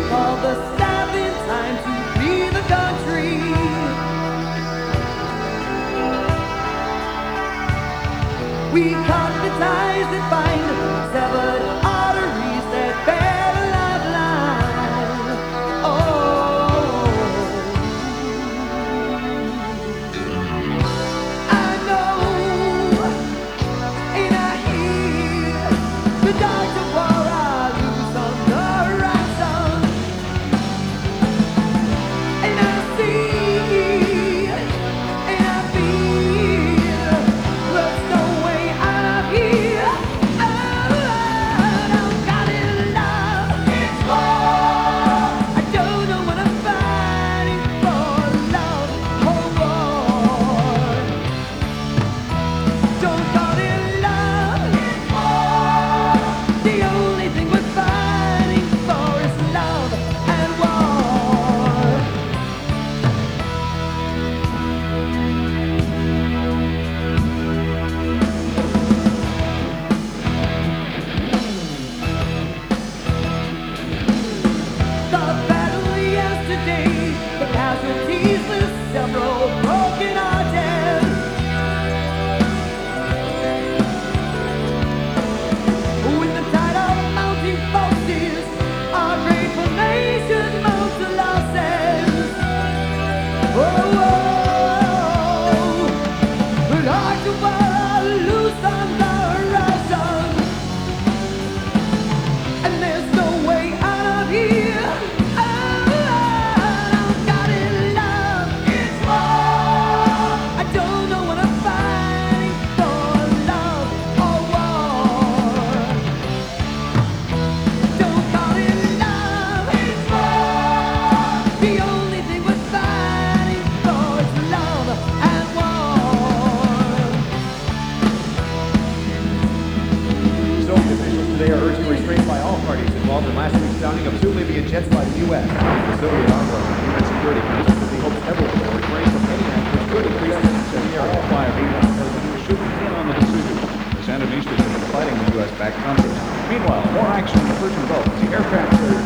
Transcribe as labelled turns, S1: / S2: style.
S1: call the South in time to be the country. We cut the ties that bind severed arteries that bear the lifeline. Oh, I know, and I hear the dogs of war are loose on the horizon, and I see, and I feel there's no way out of here. Oh, I've got it love. It's war. I don't know what I'm fighting for. Love, oh boy. Don't call it love. It's war. The only thing we're fighting for is love and war. The battle yesterday, the casualties with several broken hearted. With the tide of mounting forces, our grateful nation mounts the losses. Oh, the dogs of war are loose on the horizon, and there's no way out of here. Oh, I've got it love. It's war. I don't know what I'm fighting for. Love or war. Don't call it love. It's war. The only thing we're fighting for is love and war.
S2: Soviet officials today are urging restraint by all parties involved in last week's downing of 2 Libyan jets by the U.S. The Soviet envoy for UN Security Council says he hopes everyone will refrain from any act which could increase tensions in the area.
S3: All 5 Iran presidents should begin on the decision. The Sandinistas have been fighting the U.S.-backed conflict. Meanwhile, more action in the Persian Gulf as the aircraft carrier